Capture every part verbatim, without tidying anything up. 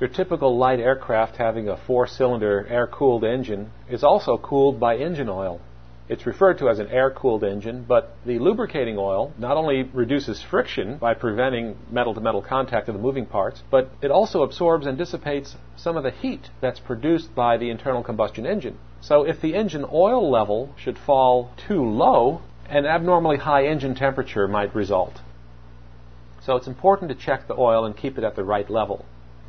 Your typical light aircraft having a four-cylinder air-cooled engine is also cooled by engine oil. It's referred to as an air-cooled engine, but the lubricating oil not only reduces friction by preventing metal-to-metal contact of the moving parts, but it also absorbs and dissipates some of the heat that's produced by the internal combustion engine. So if the engine oil level should fall too low, an abnormally high engine temperature might result. So it's important to check the oil and keep it at the right level.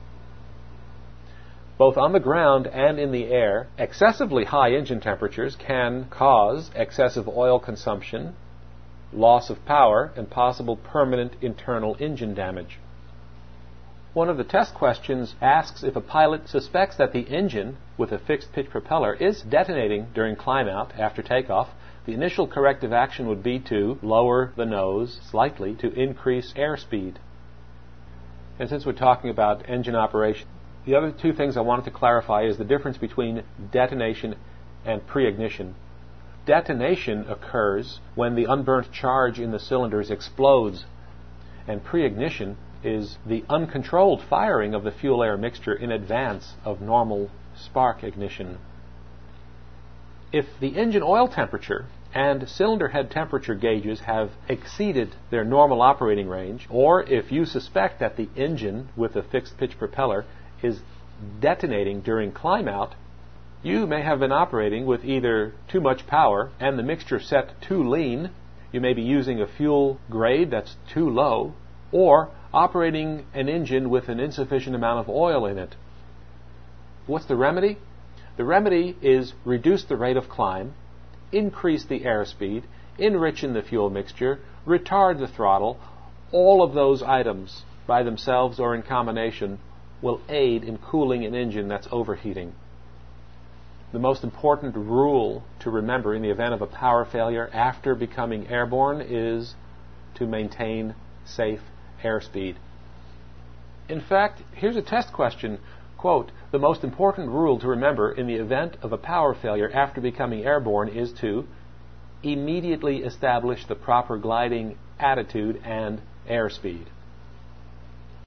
Both on the ground and in the air, excessively high engine temperatures can cause excessive oil consumption, loss of power, and possible permanent internal engine damage. One of the test questions asks if a pilot suspects that the engine with a fixed pitch propeller is detonating during climb out after takeoff. The initial corrective action would be to lower the nose slightly to increase airspeed. And since we're talking about engine operation, the other two things I wanted to clarify is the difference between detonation and pre-ignition. Detonation occurs when the unburnt charge in the cylinders explodes, and pre-ignition is the uncontrolled firing of the fuel-air mixture in advance of normal spark ignition. If the engine oil temperature and cylinder head temperature gauges have exceeded their normal operating range, or if you suspect that the engine with a fixed pitch propeller is detonating during climb out, you may have been operating with either too much power and the mixture set too lean, you may be using a fuel grade that's too low, or operating an engine with an insufficient amount of oil in it. What's the remedy? The remedy is reduce the rate of climb, increase the airspeed, enrich in the fuel mixture, retard the throttle. All of those items by themselves or in combination will aid in cooling an engine that's overheating. The most important rule to remember in the event of a power failure after becoming airborne is to maintain safe airspeed. In fact, here's a test question. Quote, the most important rule to remember in the event of a power failure after becoming airborne is to immediately establish the proper gliding attitude and airspeed.